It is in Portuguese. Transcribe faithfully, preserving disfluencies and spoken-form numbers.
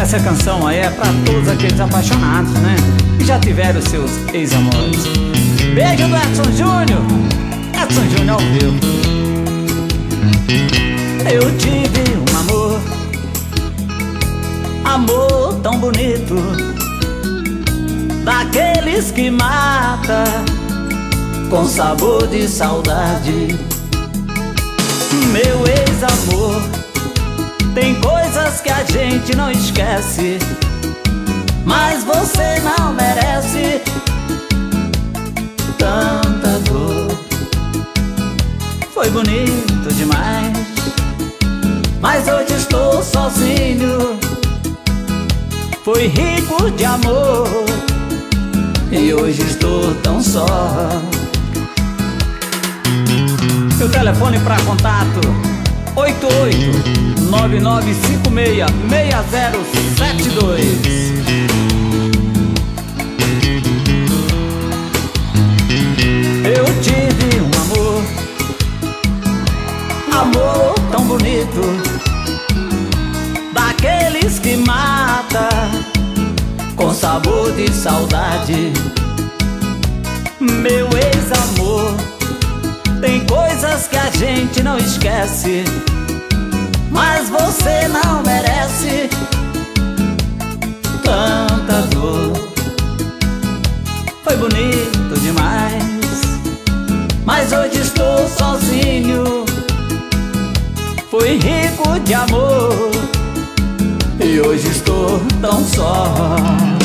Essa canção aí é pra todos aqueles apaixonados, né? Que já tiveram seus ex-amores. Beijo do Edson Júnior. Edson Júnior ao vivo. Eu tive um amor, amor tão bonito, daqueles que mata com sabor de saudade. Meu ex-amor, tem coisas que a gente não esquece, mas você não merece tanta dor. Foi bonito demais, mas hoje estou sozinho. Foi rico de amor e hoje estou tão só. Meu telefone para contato oito oito nove nove cinco seis seis zero sete dois. Eu tive um amor, amor tão bonito, daqueles que mata com sabor de saudade. Meu ex-amor, tem coisas que a gente não esquece, mas você não merece tanta dor. Foi bonito demais, mas hoje estou sozinho. Fui rico de amor e hoje estou tão só.